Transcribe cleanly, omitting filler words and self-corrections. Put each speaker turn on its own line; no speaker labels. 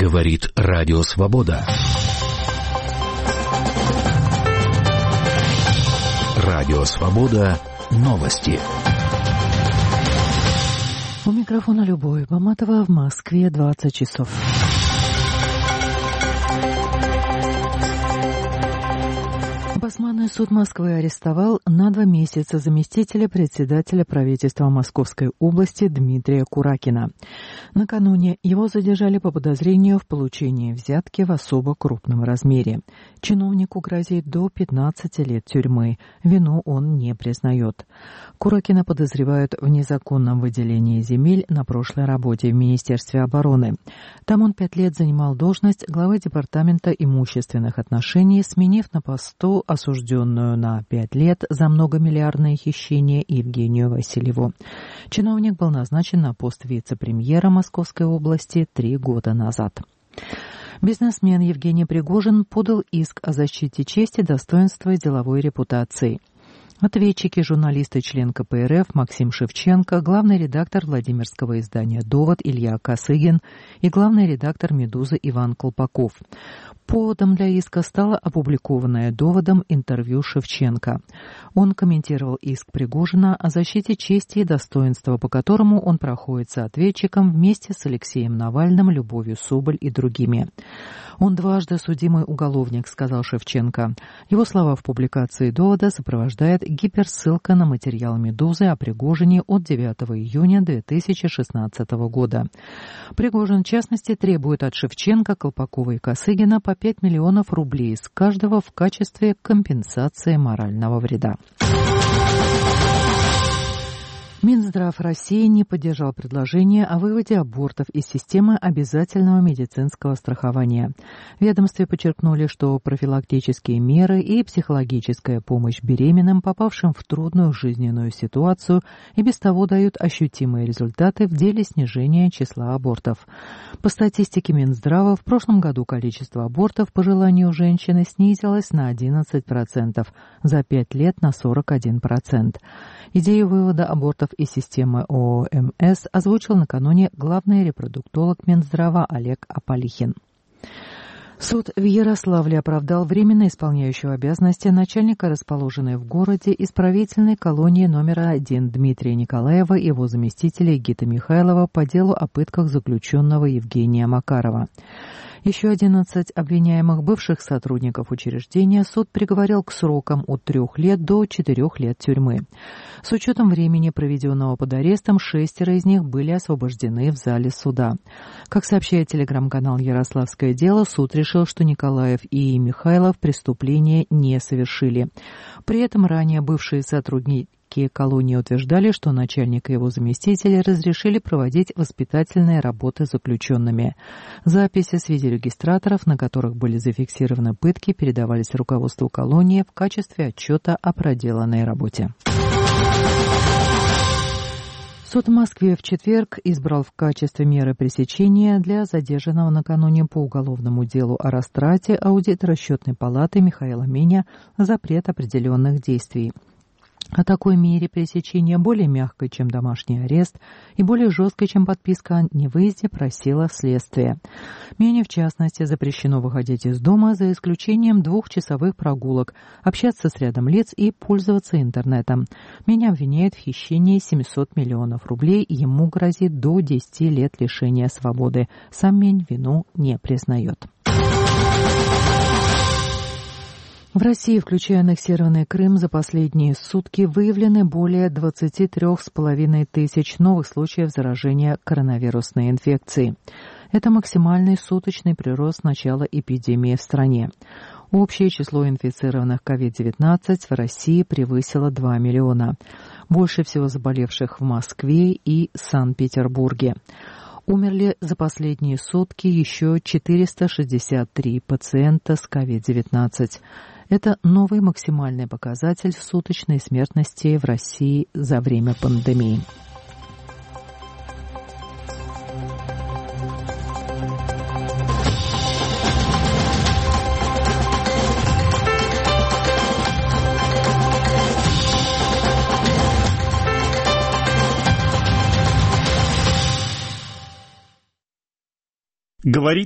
Говорит Радио Свобода. Радио Свобода. Новости.
У микрофона Любовь Баматова. В Москве 20 часов. Областной суд Москвы арестовал на 2 месяца заместителя председателя правительства Московской области Дмитрия Куракина. Накануне его задержали по подозрению в получении взятки в особо крупном размере. Чиновнику грозит до 15 лет тюрьмы. Вину он не признает. Куракина подозревают в незаконном выделении земель на прошлой работе в Министерстве обороны. Там он 5 лет занимал должность главы Департамента имущественных отношений, сменив на посту осужденную на 5 лет за многомиллиардное хищение Евгению Васильеву. Чиновник был назначен на пост вице-премьера Московской области 3 года назад. Бизнесмен Евгений Пригожин подал иск о защите чести, достоинства и деловой репутации. Ответчики — журналист и член КПРФ Максим Шевченко, главный редактор владимирского издания «Довод» Илья Косыгин и главный редактор «Медузы» Иван Колпаков. Поводом для иска стало опубликованное «Доводом» интервью Шевченко. Он комментировал иск Пригожина о защите чести и достоинства, по которому он проходится ответчиком вместе с Алексеем Навальным, Любовью Соболь и другими. «Он дважды судимый уголовник», — сказал Шевченко. Его слова в публикации «Довода» сопровождает гиперссылка на материал «Медузы» о Пригожине от 9 июня 2016 года. Пригожин, в частности, требует от Шевченко, Колпакова и Косыгина по 5 миллионов рублей с каждого в качестве компенсации морального вреда. Минздрав России не поддержал предложение о выводе абортов из системы обязательного медицинского страхования. В ведомстве подчеркнули, что профилактические меры и психологическая помощь беременным, попавшим в трудную жизненную ситуацию, и без того дают ощутимые результаты в деле снижения числа абортов. По статистике Минздрава, в прошлом году количество абортов по желанию женщины снизилось на 11%, за 5 лет на 41%. Идею вывода абортов из системы ОМС озвучил накануне главный репродуктолог Минздрава Олег Аполихин. Суд в Ярославле оправдал временно исполняющего обязанности начальника расположенной в городе исправительной колонии номер 1 Дмитрия Николаева и его заместителя Гита Михайлова по делу о пытках заключенного Евгения Макарова. Еще 11 обвиняемых бывших сотрудников учреждения суд приговорил к срокам от 3 лет до 4 лет тюрьмы. С учетом времени, проведенного под арестом, 6 из них были освобождены в зале суда. Как сообщает телеграм-канал «Ярославское дело», суд решил, что Николаев и Михайлов преступления не совершили. При этом ранее бывшие сотрудники колонии утверждали, что начальник и его заместители разрешили проводить воспитательные работы с заключенными. Записи с видеорегистраторов, на которых были зафиксированы пытки, передавались руководству колонии в качестве отчета о проделанной работе. Суд в Москве в четверг избрал в качестве меры пресечения для задержанного накануне по уголовному делу о растрате аудитора Счетной палаты Михаила Меня запрет определенных действий. О такой мере пресечения, более мягкой, чем домашний арест, и более жесткой, чем подписка о невыезде, просило следствие. Мене, в частности, запрещено выходить из дома за исключением 2-часовых прогулок, общаться с рядом лиц и пользоваться интернетом. Меня обвиняют в хищении 700 миллионов рублей, и ему грозит до 10 лет лишения свободы. Сам Мень вину не признает. В России, включая аннексированный Крым, за последние сутки выявлены более 23,5 тысяч новых случаев заражения коронавирусной инфекцией. Это максимальный суточный прирост с начала эпидемии в стране. Общее число инфицированных COVID-19 в России превысило 2 миллиона. Больше всего заболевших в Москве и Санкт-Петербурге. Умерли за последние сутки еще 463 пациента с COVID-19. Это новый максимальный показатель суточной смертности в России за время пандемии.
Говорит